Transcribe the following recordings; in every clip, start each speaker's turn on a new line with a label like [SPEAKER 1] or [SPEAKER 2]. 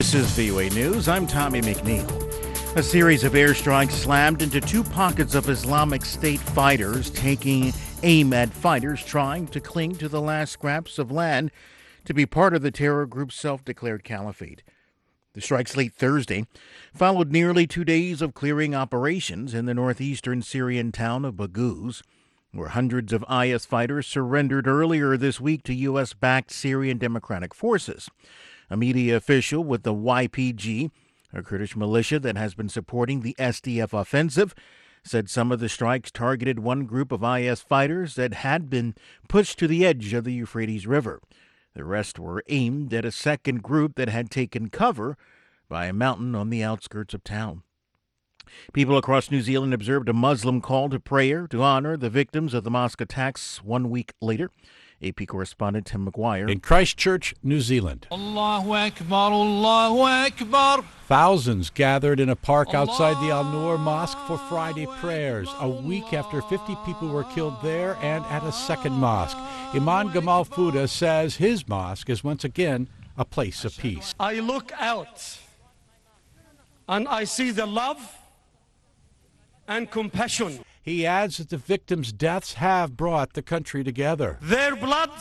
[SPEAKER 1] This is VOA News. I'm Tommy McNeil. A series of airstrikes slammed into two pockets of Islamic State fighters, taking aim at fighters trying to cling to the last scraps of land to be part of the terror group's self-declared caliphate. The strikes late Thursday followed nearly 2 days of clearing operations in the northeastern Syrian town of Baghouz, where hundreds of IS fighters surrendered earlier this week to U.S.-backed Syrian Democratic Forces. A media official with the YPG, a Kurdish militia that has been supporting the SDF offensive, said some of the strikes targeted one group of IS fighters that had been pushed to the edge of the Euphrates River. The rest were aimed at a second group that had taken cover by a mountain on the outskirts of town. People across New Zealand observed a Muslim call to prayer to honor the victims of the mosque attacks 1 week later. AP correspondent Tim McGuire.
[SPEAKER 2] In Christchurch, New Zealand.
[SPEAKER 3] Allahu Akbar, Allahu Akbar.
[SPEAKER 2] Thousands gathered in a park outside the Al Noor Mosque for Friday prayers, a week after 50 people were killed there and at a second mosque. Imam Gamal Fuda says his mosque is once again a place of peace.
[SPEAKER 4] I look out and I see the love and compassion.
[SPEAKER 2] He adds that the victims' deaths have brought the country together.
[SPEAKER 4] Their blood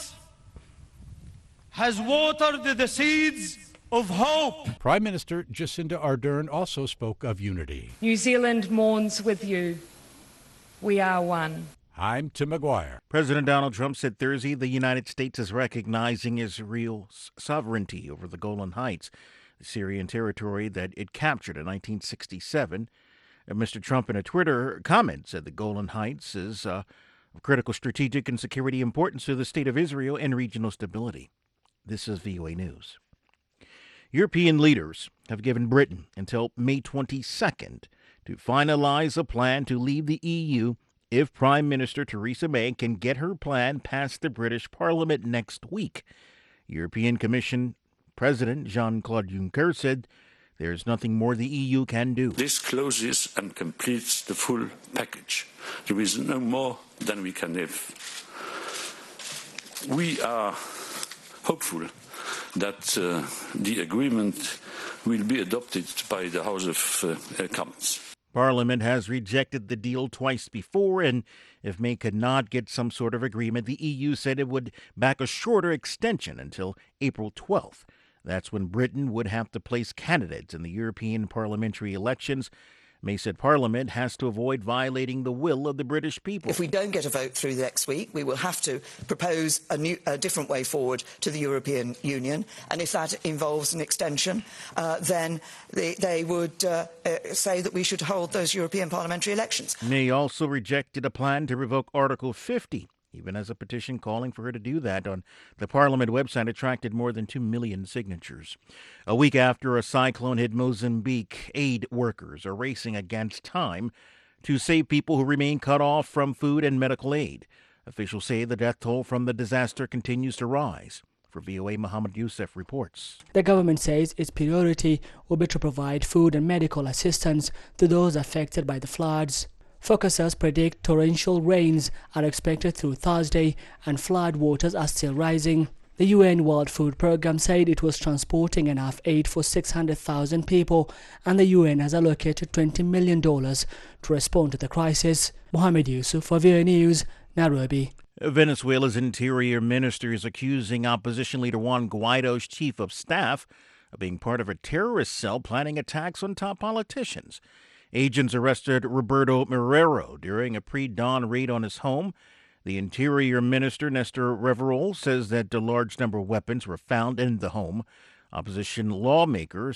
[SPEAKER 4] has watered the seeds of hope.
[SPEAKER 2] Prime Minister Jacinda Ardern also spoke of unity.
[SPEAKER 5] New Zealand mourns with you. We are one.
[SPEAKER 2] I'm Tim McGuire.
[SPEAKER 1] President Donald Trump said Thursday the United States is recognizing Israel's sovereignty over the Golan Heights, the Syrian territory that it captured in 1967. Mr. Trump, in a Twitter comment, said the Golan Heights is of critical strategic and security importance to the state of Israel and regional stability. This is VOA News. European leaders have given Britain until May 22nd to finalize a plan to leave the EU if Prime Minister Theresa May can get her plan past the British Parliament next week. European Commission President Jean-Claude Juncker said there's nothing more the EU can do.
[SPEAKER 6] This closes and completes the full package. There is no more than we can give. We are hopeful that the agreement will be adopted by the House of Commons.
[SPEAKER 1] Parliament has rejected the deal twice before, and if May could not get some sort of agreement, the EU said it would back a shorter extension until April 12th. That's when Britain would have to place candidates in the European parliamentary elections. May said Parliament has to avoid violating the will of the British people.
[SPEAKER 7] If we don't get a vote through next week, we will have to propose a different way forward to the European Union. And if that involves an extension, then they would say that we should hold those European parliamentary elections.
[SPEAKER 1] May also rejected a plan to revoke Article 50. Even as a petition calling for her to do that on the Parliament website attracted more than 2 million signatures. A week after a cyclone hit Mozambique, aid workers are racing against time to save people who remain cut off from food and medical aid. Officials say the death toll from the disaster continues to rise. For VOA, Mohammed Youssef reports.
[SPEAKER 8] The government says its priority will be to provide food and medical assistance to those affected by the floods. Forecasters predict torrential rains are expected through Thursday and flood waters are still rising. The UN World Food Programme said it was transporting enough aid for 600,000 people, and the UN has allocated $20 million to respond to the crisis. Mohammed Yusuf for VOA News, Nairobi.
[SPEAKER 1] Venezuela's interior minister is accusing opposition leader Juan Guaido's chief of staff of being part of a terrorist cell planning attacks on top politicians. Agents arrested Roberto Marrero during a pre-dawn raid on his home. The Interior Minister, Nestor Reverol, says that a large number of weapons were found in the home. Opposition lawmaker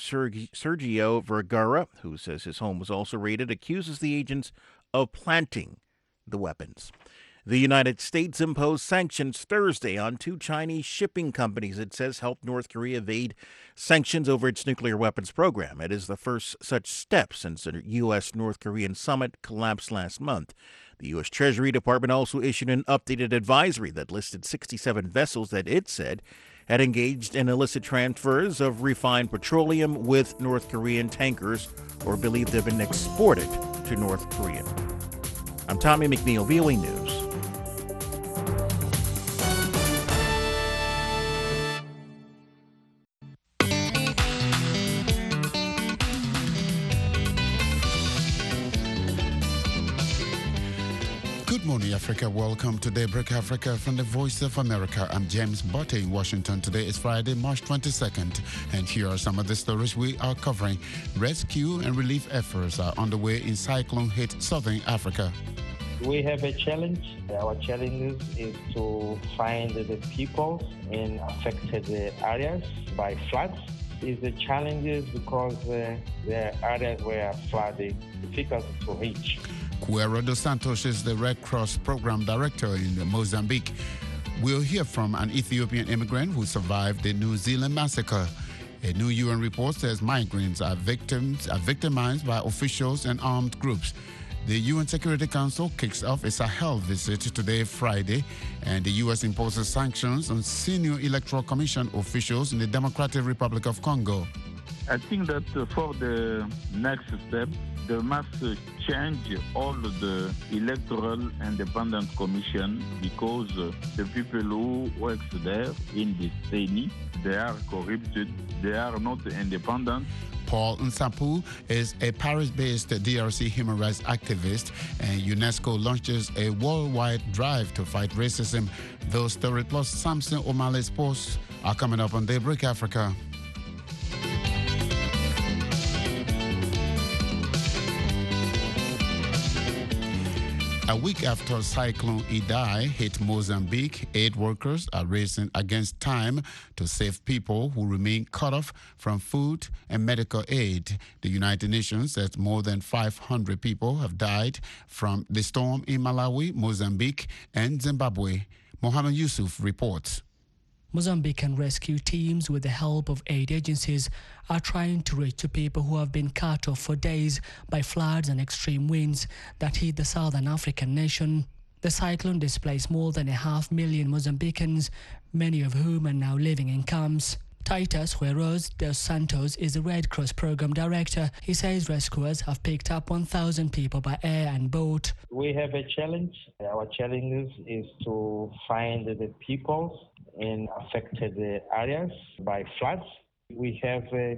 [SPEAKER 1] Sergio Vergara, who says his home was also raided, accuses the agents of planting the weapons. The United States imposed sanctions Thursday on 2 Chinese shipping companies it says helped North Korea evade sanctions over its nuclear weapons program. It is the first such step since the U.S.-North Korean summit collapsed last month. The U.S. Treasury Department also issued an updated advisory that listed 67 vessels that it said had engaged in illicit transfers of refined petroleum with North Korean tankers or believed to have been exported to North Korea. I'm Tommy McNeil, VOA News.
[SPEAKER 9] morning, Africa. Welcome to Daybreak Africa from the Voice of America. I'm James Botte in Washington. Today is Friday, March 22nd, and here are some of the stories we are covering. Rescue and relief efforts are underway in cyclone-hit southern Africa.
[SPEAKER 10] We have a challenge. Our challenge is to find the people in affected areas by floods. The challenge because there are areas where flooding is difficult to reach.
[SPEAKER 9] Cuero dos Santos is the Red Cross Program Director in Mozambique. We'll hear from an Ethiopian immigrant who survived the New Zealand massacre. A new UN report says migrants are victimized by officials and armed groups. The UN Security Council kicks off a Sahel visit today, Friday, and the U.S. imposes sanctions on senior Electoral Commission officials in the Democratic Republic of Congo.
[SPEAKER 11] I think that for the next step, they must change all the electoral independent commission because the people who work there in the CENI, they are corrupted, they are not independent.
[SPEAKER 9] Paul Nsapu is a Paris-based DRC human rights activist, and UNESCO launches a worldwide drive to fight racism. Those stories plus Samson O'Malley's posts are coming up on Daybreak Africa. A week after Cyclone Idai hit Mozambique, aid workers are racing against time to save people who remain cut off from food and medical aid. The United Nations says more than 500 people have died from the storm in Malawi, Mozambique, and Zimbabwe. Mohammed Yusuf reports.
[SPEAKER 8] Mozambican rescue teams, with the help of aid agencies, are trying to reach the people who have been cut off for days by floods and extreme winds that hit the southern African nation. The cyclone displaced more than 500,000 Mozambicans, many of whom are now living in camps. Titus Cuero dos Santos is the Red Cross Program Director. He says rescuers have picked up 1,000 people by air and boat.
[SPEAKER 10] We have a challenge. Our challenge is to find the people in affected areas by floods. We have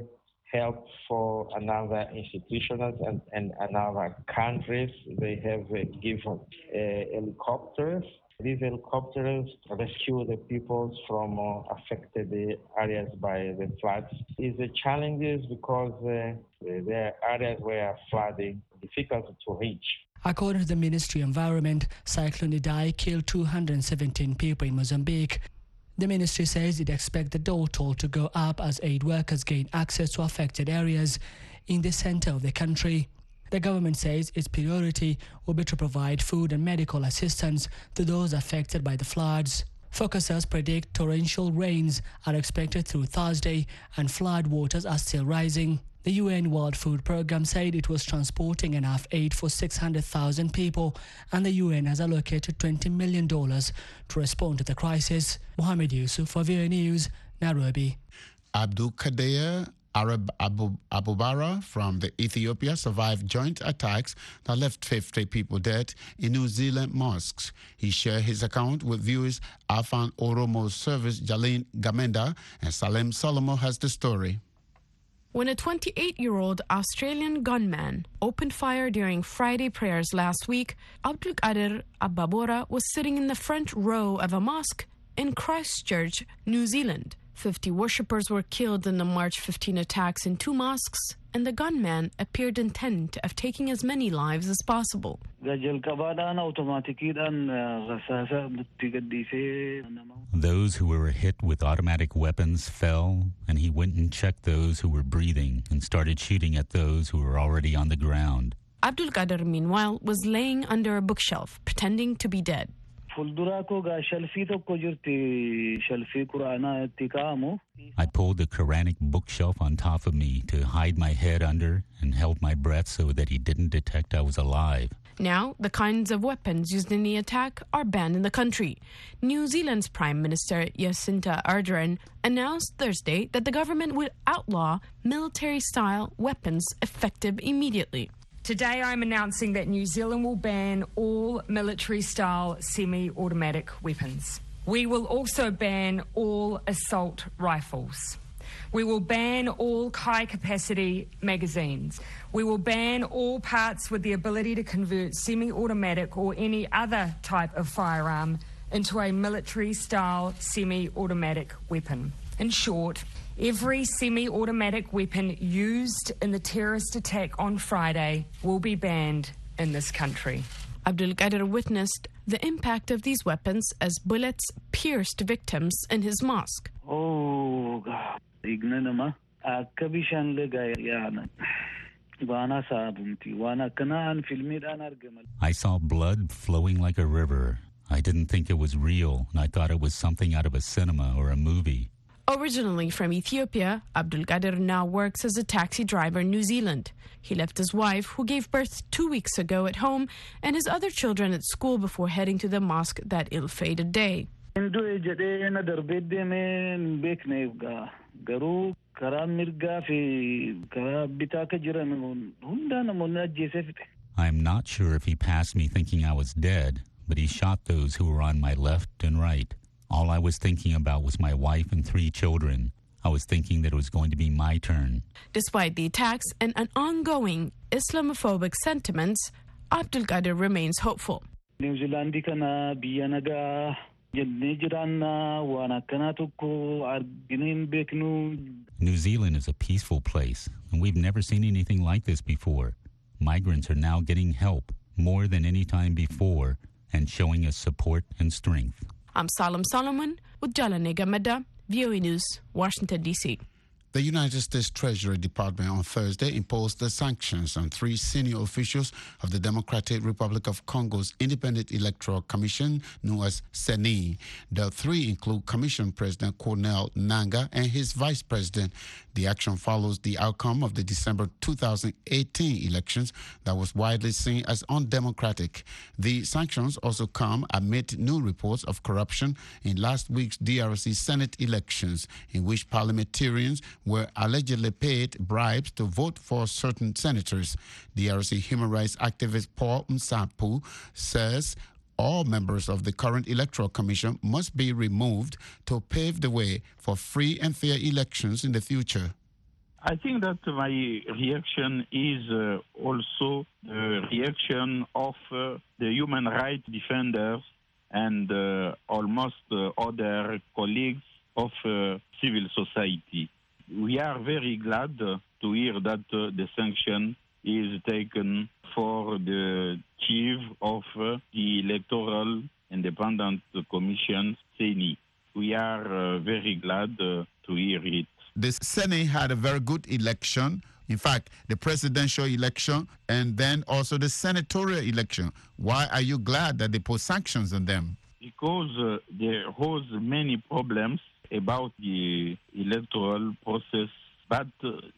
[SPEAKER 10] help for another institutions and another countries. They have given helicopters. These helicopters rescue the people from affected areas by the floods. The challenge is because there are areas where flooding is difficult to reach.
[SPEAKER 8] According to the Ministry of Environment, Cyclone Idai killed 217 people in Mozambique. The ministry says it expects the toll to go up as aid workers gain access to affected areas in the center of the country. The government says its priority will be to provide food and medical assistance to those affected by the floods. Forecasters predict torrential rains are expected through Thursday and flood waters are still rising. The UN World Food Programme said it was transporting enough aid for 600,000 people, and the UN has allocated $20 million to respond to the crisis. Mohammed Yusuf for VOA News, Nairobi.
[SPEAKER 9] Abdul Kader Arab Abubara from Ethiopia survived joint attacks that left 50 people dead in New Zealand mosques. He shared his account with viewers Afan Oromo's service Jalene Gamenda, and Salem Solomon has the story.
[SPEAKER 12] When a 28-year-old Australian gunman opened fire during Friday prayers last week, Abdul Kader Abubara was sitting in the front row of a mosque in Christchurch, New Zealand. 50 worshippers were killed in the March 15 attacks in 2 mosques, and the gunman appeared intent of taking as many lives as possible.
[SPEAKER 13] Those who were hit with automatic weapons fell, and he went and checked those who were breathing and started shooting at those who were already on the ground.
[SPEAKER 12] Abdul Kader, meanwhile, was laying under a bookshelf, pretending to be dead.
[SPEAKER 13] I pulled the Quranic bookshelf on top of me to hide my head under and held my breath so that he didn't detect I was alive.
[SPEAKER 12] Now, the kinds of weapons used in the attack are banned in the country. New Zealand's Prime Minister Jacinda Ardern announced Thursday that the government would outlaw military-style weapons effective immediately.
[SPEAKER 5] Today I'm announcing that New Zealand will ban all military-style semi-automatic weapons. We will also ban all assault rifles. We will ban all high-capacity magazines. We will ban all parts with the ability to convert semi-automatic or any other type of firearm into a military-style semi-automatic weapon. In short, every semi-automatic weapon used in the terrorist attack on Friday will be banned in this country.
[SPEAKER 12] Abdul Qadir witnessed the impact of these weapons as bullets pierced victims in his mosque.
[SPEAKER 11] Oh,
[SPEAKER 13] I saw blood flowing like a river. I didn't think it was real, and I thought it was something out of a cinema or a movie.
[SPEAKER 12] Originally from Ethiopia, Abdul Qadir now works as a taxi driver in New Zealand. He left his wife, who gave birth 2 weeks ago, at home, and his other children at school before heading to the mosque that ill-fated day.
[SPEAKER 13] I am not sure if he passed me thinking I was dead, but he shot those who were on my left and right. All I was thinking about was my wife and 3 children. I was thinking that it was going to be my turn.
[SPEAKER 12] Despite the attacks and an ongoing Islamophobic sentiments, Abdul Qadir remains hopeful.
[SPEAKER 11] New Zealand
[SPEAKER 13] is a peaceful place, and we've never seen anything like this before. Migrants are now getting help more than any time before and showing us support and strength.
[SPEAKER 12] I'm Salam Solomon with Jalanega Meda, VOA News, Washington, D.C.
[SPEAKER 9] The United States Treasury Department on Thursday imposed the sanctions on 3 senior officials of the Democratic Republic of Congo's Independent Electoral Commission, known as CENI. The 3 include Commission President Cornel Nangaa and his Vice President. The action follows the outcome of the December 2018 elections that was widely seen as undemocratic. The sanctions also come amid new reports of corruption in last week's DRC Senate elections, in which parliamentarians were allegedly paid bribes to vote for certain senators. DRC human rights activist Paul Msapu says all members of the current Electoral Commission must be removed to pave the way for free and fair elections in the future.
[SPEAKER 11] I think that my reaction is also the reaction of the human rights defenders and almost other colleagues of civil society. We are very glad to hear that the sanction is taken for the chief of the Electoral Independent Commission, CENI. We are very glad to hear it.
[SPEAKER 9] The CENI had a very good election. In fact, the presidential election and then also the senatorial election. Why are you glad that they put sanctions on them?
[SPEAKER 11] Because there was many problems about the electoral process, but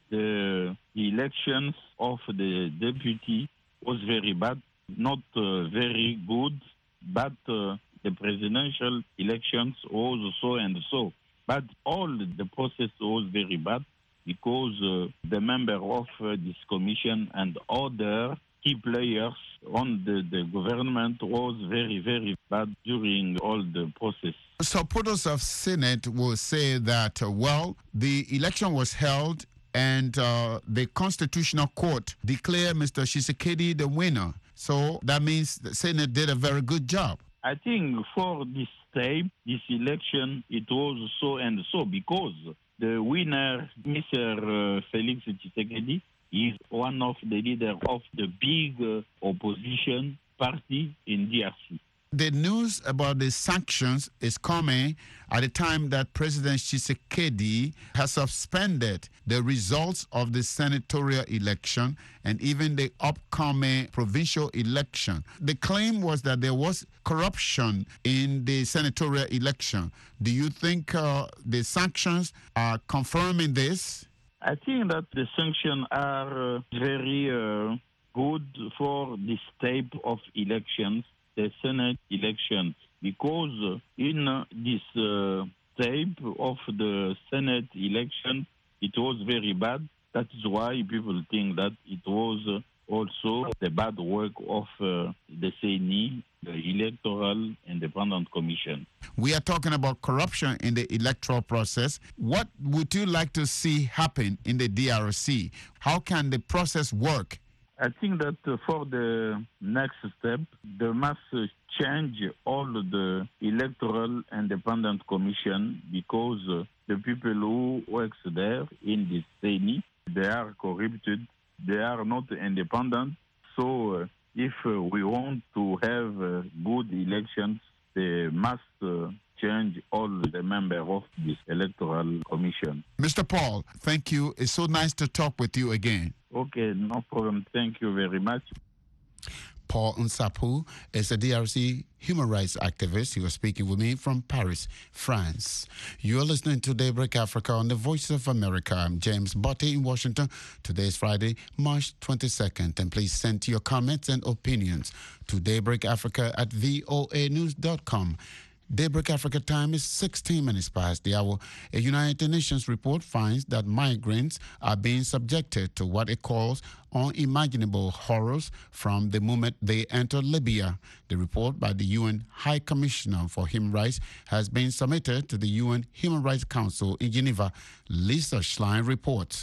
[SPEAKER 11] the elections of the deputy was very bad, not very good, but the presidential elections was so and so. But all the process was very bad because the member of this commission and other key players on the government was very, very bad during all the process.
[SPEAKER 9] Supporters of Senate will say that, the election was held and the Constitutional Court declared Mr. Tshisekedi the winner. So that means the Senate did a very good job.
[SPEAKER 11] I think for this time, this election, it was so and so because the winner, Mr. Felix Tshisekedi, is one of the leaders of the big opposition party in DRC.
[SPEAKER 9] The news about the sanctions is coming at a time that President Tshisekedi has suspended the results of the senatorial election and even the upcoming provincial election. The claim was that there was corruption in the senatorial election. Do you think the sanctions are confirming this?
[SPEAKER 11] I think that the sanctions are very good for this type of elections, the Senate elections, because in this type of the Senate election, it was very bad. That is why people think that it was also the bad work of the CENI, the Electoral Independent Commission.
[SPEAKER 9] We are talking about corruption in the electoral process. What would you like to see happen in the DRC? How can the process work?
[SPEAKER 11] I think that for the next step, there must change all the Electoral Independent Commission because the people who work there in the CENI, they are corrupted, they are not independent. So if we want to have good elections, they must change all the members of this Electoral Commission.
[SPEAKER 9] Mr. Paul, thank you. It's so nice to talk with you again.
[SPEAKER 11] Okay, no problem. Thank you very much.
[SPEAKER 9] Paul Nsapu is a DRC human rights activist. He was speaking with me from Paris, France. You are listening to Daybreak Africa on the Voice of America. I'm James Botte in Washington. Today is Friday, March 22nd. And please send your comments and opinions to daybreakafrica@voanews.com. Daybreak Africa time is 16 minutes past the hour. A United Nations report finds that migrants are being subjected to what it calls unimaginable horrors from the moment they enter Libya. The report by the UN High Commissioner for Human Rights has been submitted to the UN Human Rights Council in Geneva. Lisa Schlein reports.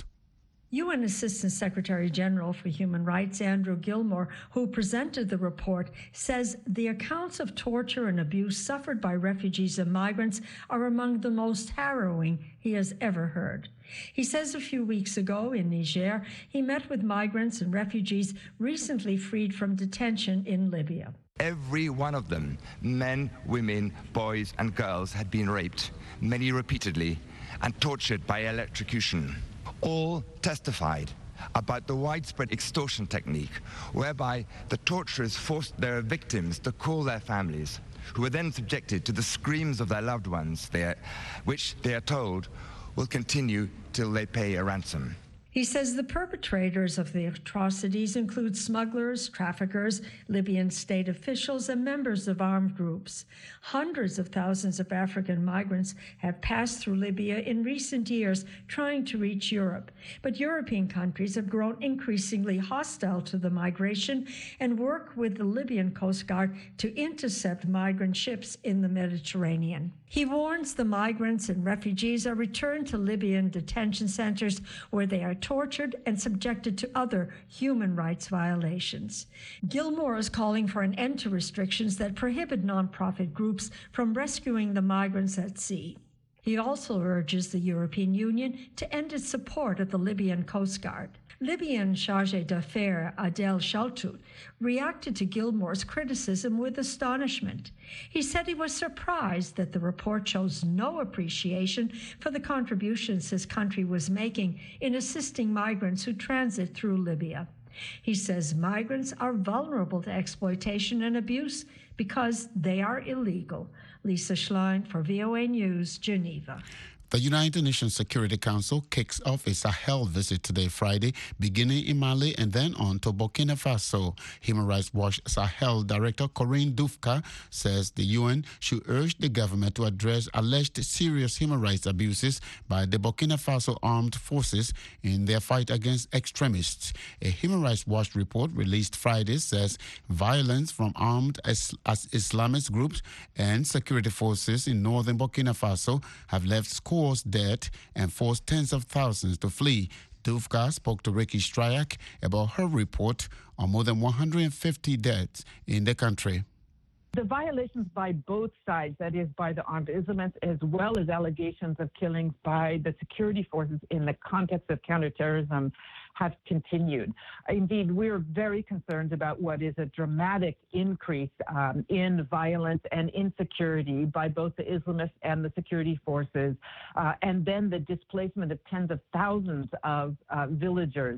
[SPEAKER 14] UN Assistant Secretary General for Human Rights Andrew Gilmore, who presented the report, says the accounts of torture and abuse suffered by refugees and migrants are among the most harrowing he has ever heard. He says a few weeks ago in Niger, he met with migrants and refugees recently freed from detention in Libya.
[SPEAKER 15] Every one of them, men, women, boys, and girls, had been raped, many repeatedly, and tortured by electrocution. All testified about the widespread extortion technique whereby the torturers forced their victims to call their families, who were then subjected to the screams of their loved ones, which they are told will continue till they pay a ransom.
[SPEAKER 14] He says the perpetrators of the atrocities include smugglers, traffickers, Libyan state officials, and members of armed groups. Hundreds of thousands of African migrants have passed through Libya in recent years trying to reach Europe. But European countries have grown increasingly hostile to the migration and work with the Libyan Coast Guard to intercept migrant ships in the Mediterranean. He warns the migrants and refugees are returned to Libyan detention centers where they are tortured and subjected to other human rights violations. Gilmore is calling for an end to restrictions that prohibit nonprofit groups from rescuing the migrants at sea. He also urges the European Union to end its support of the Libyan Coast Guard. Libyan Chargé d'Affaires Adel Shaltut reacted to Gilmore's criticism with astonishment. He said he was surprised that the report shows no appreciation for the contributions his country was making in assisting migrants who transit through Libya. He says migrants are vulnerable to exploitation and abuse because they are illegal. Lisa Schlein for VOA News, Geneva.
[SPEAKER 9] The United Nations Security Council kicks off a Sahel visit today, Friday, beginning in Mali and then on to Burkina Faso. Human Rights Watch Sahel Director Corinne Dufka says the UN should urge the government to address alleged serious human rights abuses by the Burkina Faso armed forces in their fight against extremists. A Human Rights Watch report released Friday says violence from armed Islamist groups and security forces in northern Burkina Faso have left scores dead and forced tens of thousands to flee. Dufka spoke to Ricky Stryak about her report on more than 150 deaths in the country.
[SPEAKER 16] The violations by both sides, that is by the armed Islamists, as well as allegations of killings by the security forces in the context of counterterrorism, have continued. Indeed, we're very concerned about what is a dramatic increase in violence and insecurity by both the Islamists and the security forces, and then the displacement of tens of thousands of villagers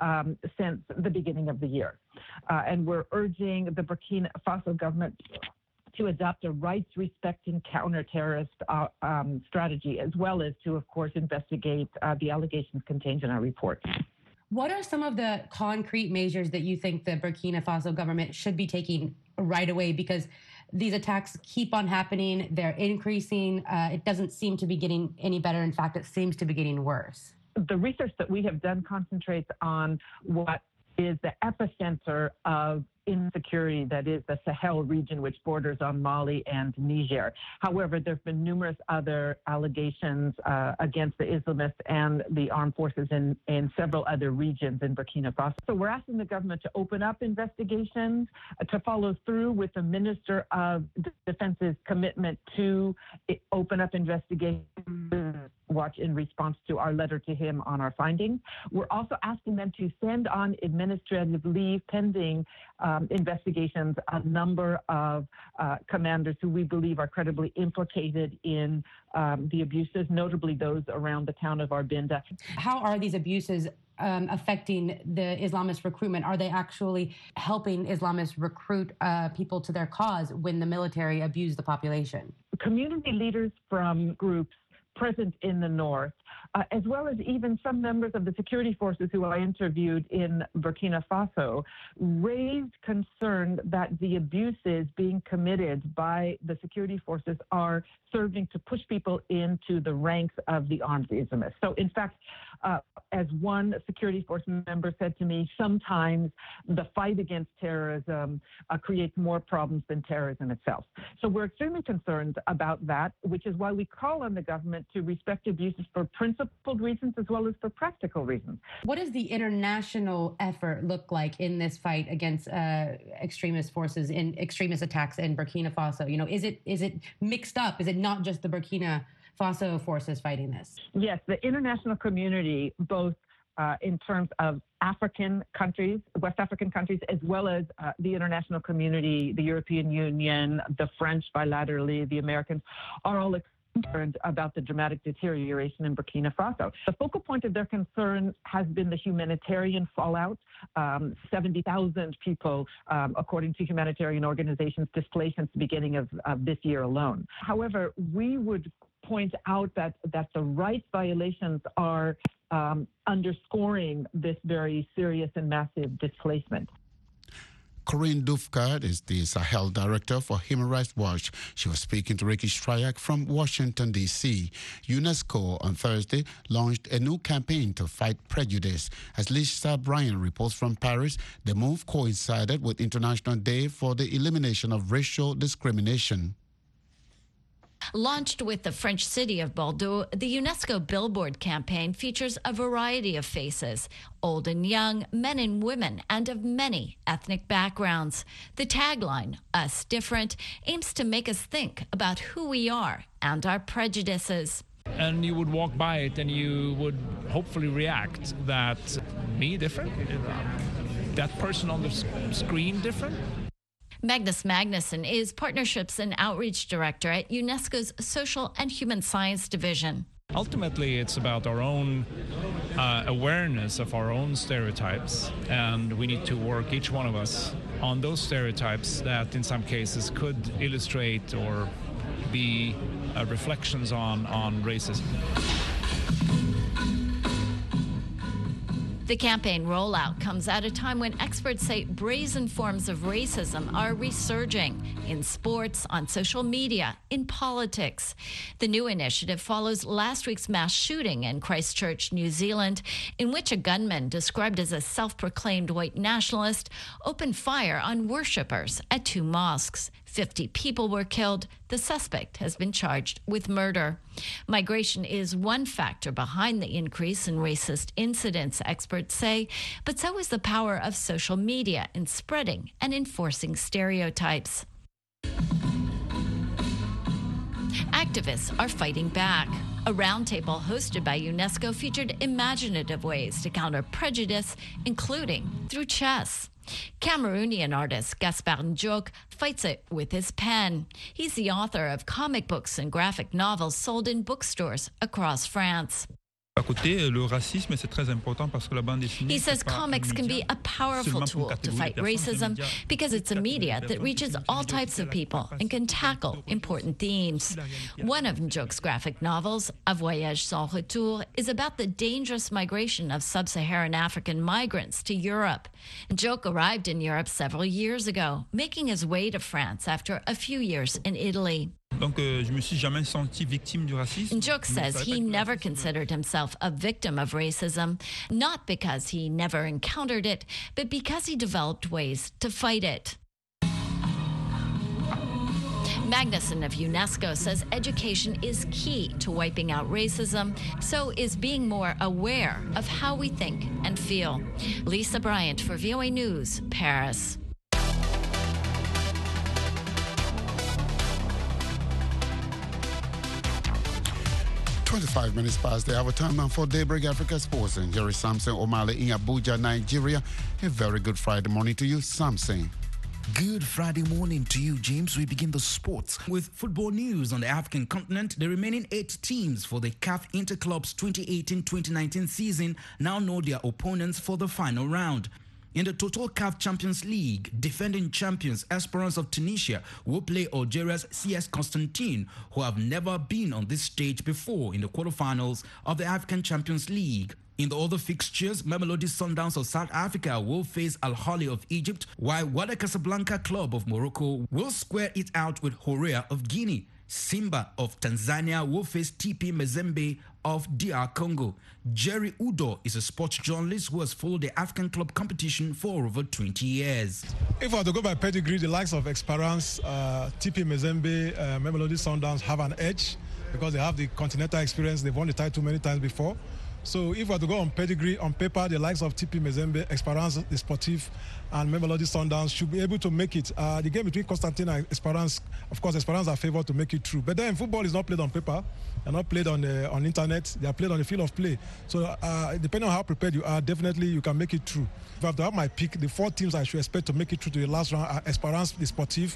[SPEAKER 16] since the beginning of the year. And we're urging the Burkina Faso government to adopt a rights-respecting counter-terrorist strategy, as well as to, of course, investigate the allegations contained in our report.
[SPEAKER 17] What are some of the concrete measures that you think the Burkina Faso government should be taking right away? Because these attacks keep on happening, they're increasing. It doesn't seem to be getting any better. In fact, it seems to be getting worse.
[SPEAKER 16] The research that we have done concentrates on what is the epicenter of insecurity that is the Sahel region, which borders on Mali and Niger. However, there have been numerous other allegations against the Islamists and the armed forces in several other regions in Burkina Faso. So we're asking the government to open up investigations, to follow through with the Minister of Defense's commitment to open up investigations watch in response to our letter to him on our findings. We're also asking them to send on administrative leave pending investigations a number of commanders who we believe are credibly implicated in the abuses, notably those around the town of Arbinda.
[SPEAKER 17] How are these abuses affecting the Islamist recruitment? Are they actually helping Islamists recruit people to their cause when the military abuse the population?
[SPEAKER 16] Community leaders from groups present in the north, as well as even some members of the security forces who I interviewed in Burkina Faso, raised concern that the abuses being committed by the security forces are serving to push people into the ranks of the armed Islamists. So, in fact, as one security force member said to me, sometimes the fight against terrorism creates more problems than terrorism itself. So we're extremely concerned about that, which is why we call on the government to respect abuses for principled reasons as well as for practical reasons.
[SPEAKER 17] What does the international effort look like in this fight against extremist forces in extremist attacks in Burkina Faso? You know, is it mixed up? Is it not just the Burkina Faso forces fighting this?
[SPEAKER 16] Yes, the international community, both in terms of African countries, West African countries, as well as the international community, the European Union, the French bilaterally, the Americans, are all concerned about the dramatic deterioration in Burkina Faso. The focal point of their concern has been the humanitarian fallout. 70,000 people, according to humanitarian organizations, displaced since the beginning of this year alone. However, we would point out that the rights violations are underscoring this very serious and massive displacement.
[SPEAKER 9] Corinne Dufka is the Sahel Director for Human Rights Watch. She was speaking to Ricky Strayak from Washington, D.C. UNESCO on Thursday launched a new campaign to fight prejudice. As Lisa Bryan reports from Paris, the move coincided with International Day for the Elimination of Racial Discrimination.
[SPEAKER 18] Launched with the French city of Bordeaux, the UNESCO Billboard campaign features a variety of faces, old and young, men and women, and of many ethnic backgrounds. The tagline, Us Different, aims to make us think about who we are and our prejudices.
[SPEAKER 3] And you would walk by it and you would hopefully react that me different? That person on the screen different?
[SPEAKER 18] Magnus Magnuson is Partnerships and Outreach Director at UNESCO's Social and Human Science Division.
[SPEAKER 3] Ultimately, it's about our own awareness of our own stereotypes, and we need to work, each one of us, on those stereotypes that in some cases could illustrate or be reflections on racism.
[SPEAKER 18] The campaign rollout comes at a time when experts say brazen forms of racism are resurging in sports, on social media, in politics. The new initiative follows last week's mass shooting in Christchurch, New Zealand, in which a gunman described as a self-proclaimed white nationalist opened fire on worshippers at 2 mosques. 50 people were killed. The suspect has been charged with murder. Migration is one factor behind the increase in racist incidents, experts say, but so is the power of social media in spreading and enforcing stereotypes. Activists are fighting back. A roundtable hosted by UNESCO featured imaginative ways to counter prejudice, including through chess. Cameroonian artist Gaspard Ndiok fights it with his pen. He's the author of comic books and graphic novels sold in bookstores across France. He says comics can be a powerful tool to fight racism because it's a media that reaches all types of people and can tackle important themes. One of Ndiok's graphic novels, A Voyage Sans Retour, is about the dangerous migration of sub-Saharan African migrants to Europe. Ndiok arrived in Europe several years ago, making his way to France after a few years in Italy. Njuk says he never considered himself a victim of racism, not because he never encountered it, but because he developed ways to fight it. Magnuson of UNESCO says education is key to wiping out racism, so is being more aware of how we think and feel. Lisa Bryant for VOA News, Paris.
[SPEAKER 9] 25 minutes past the hour time now for Daybreak Africa Sports. And here is Samson Omale in Abuja, Nigeria. A very good Friday morning to you, Samson.
[SPEAKER 19] Good Friday morning to you, James. We begin the sports with football news on the African continent. The remaining 8 teams for the CAF Interclubs 2018-2019 season now know their opponents for the final round. In the Total CAF Champions League, defending champions Esperance of Tunisia will play Algeria's CS Constantine, who have never been on this stage before in the quarterfinals of the African Champions League. In the other fixtures, Mamelodi Sundowns of South Africa will face Al Ahly of Egypt, while Wydad Casablanca Club of Morocco will square it out with Horea of Guinea. Simba of Tanzania will face TP Mazembe of DR Congo. Jerry Udo is a sports journalist who has followed the African club competition for over 20 years.
[SPEAKER 20] If I were to go by pedigree, the likes of Esperance, TP Mazembe, Mamelodi Sundowns have an edge because they have the continental experience. They've won the title many times before. So if we were to go on pedigree, on paper, the likes of TP Mazembe, Esperance, the Sportif, and Mamelodi Sundowns should be able to make it. The game between Constantine and Esperance, of course, Esperance are favored to make it through. But then football is not played on paper. They're not played on internet. They are played on the field of play. So depending on how prepared you are, definitely you can make it through. If I have to have my pick, the 4 teams I should expect to make it through to the last round are Esperance, the Sportif,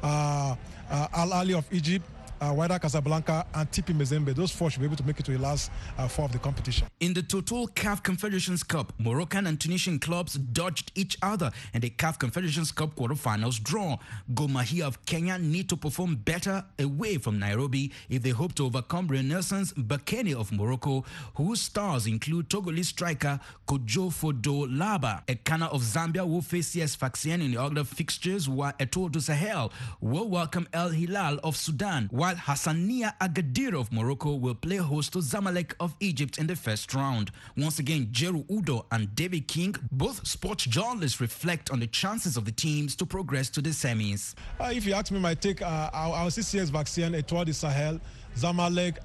[SPEAKER 20] Al Ahly of Egypt, Wydad Casablanca and TP Mazembe. Those 4 should be able to make it to the last 4 of the competition.
[SPEAKER 19] In the Total CAF Confederations Cup, Moroccan and Tunisian clubs dodged each other in the CAF Confederations Cup quarterfinals draw. Gor Mahia of Kenya need to perform better away from Nairobi if they hope to overcome Renaissance Berkane of Morocco, whose stars include Togolese striker Kojo Fodo Laba. Ekana of Zambia will face CS Sfaxien in the other fixtures, while Etoile du Sahel will welcome El Hilal of Sudan, while Hassania Agadir of Morocco will play host to Zamalek of Egypt in the first round. Once again, Jeru Udo and David King, both sports journalists, reflect on the chances of the teams to progress to the semis.
[SPEAKER 20] If you ask me my take, I'll see CS Sfaxien, Etoile du Sahel, Zamalek,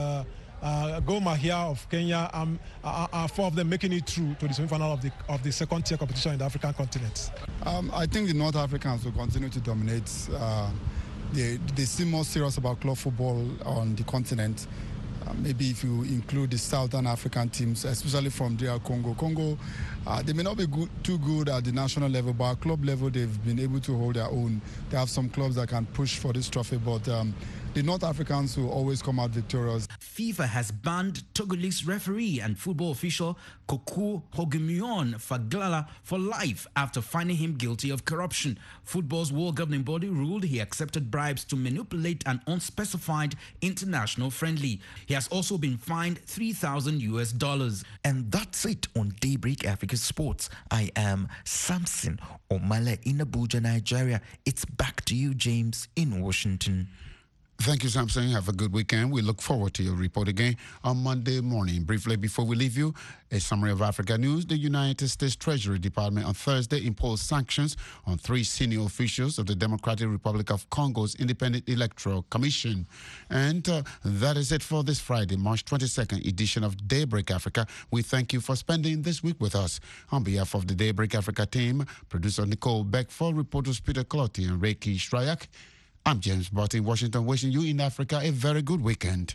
[SPEAKER 20] and Gor Mahia of Kenya, 4 of them making it through to the semi-final of the second-tier competition in the African continent.
[SPEAKER 21] I think the North Africans will continue to dominate. They seem more serious about club football on the continent. Maybe if you include the Southern African teams, especially from DR Congo. Congo, they may not be too good at the national level, but at club level, they've been able to hold their own. They have some clubs that can push for this trophy, but the North Africans will always come out victorious.
[SPEAKER 19] FIFA has banned Togolese referee and football official Kokou Hogemion Faglala for life after finding him guilty of corruption. Football's world governing body ruled he accepted bribes to manipulate an unspecified international friendly. He has also been fined $3,000.
[SPEAKER 22] And that's it on Daybreak Africa Sports. I am Samson Omale in Abuja, Nigeria. It's back to you, James, in Washington.
[SPEAKER 9] Thank you, Samson. Have a good weekend. We look forward to your report again on Monday morning. Briefly, before we leave you, a summary of Africa news. The United States Treasury Department on Thursday imposed sanctions on 3 senior officials of the Democratic Republic of Congo's Independent Electoral Commission. And that is it for this Friday, March 22nd edition of Daybreak Africa. We thank you for spending this week with us. On behalf of the Daybreak Africa team, producer Nicole Beckford, reporters Peter Clotti and Reiki Strayak, I'm James Barton in Washington, wishing you in Africa a very good weekend.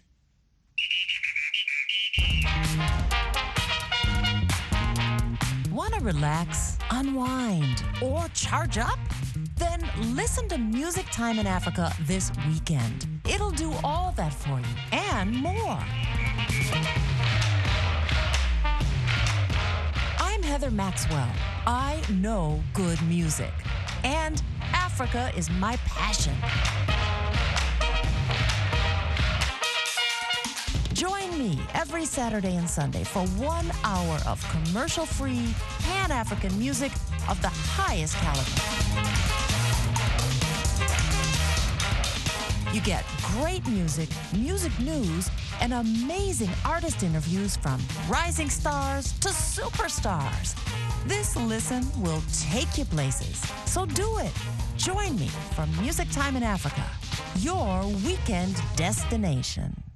[SPEAKER 23] Want to relax, unwind, or charge up? Then listen to Music Time in Africa this weekend. It'll do all that for you and more. I'm Heather Maxwell. I know good music. And Africa is my passion. Join me every Saturday and Sunday for 1 hour of commercial-free, Pan-African music of the highest caliber. You get great music, music news, and amazing artist interviews from rising stars to superstars. This listen will take you places. So do it. Join me for Music Time in Africa, your weekend destination.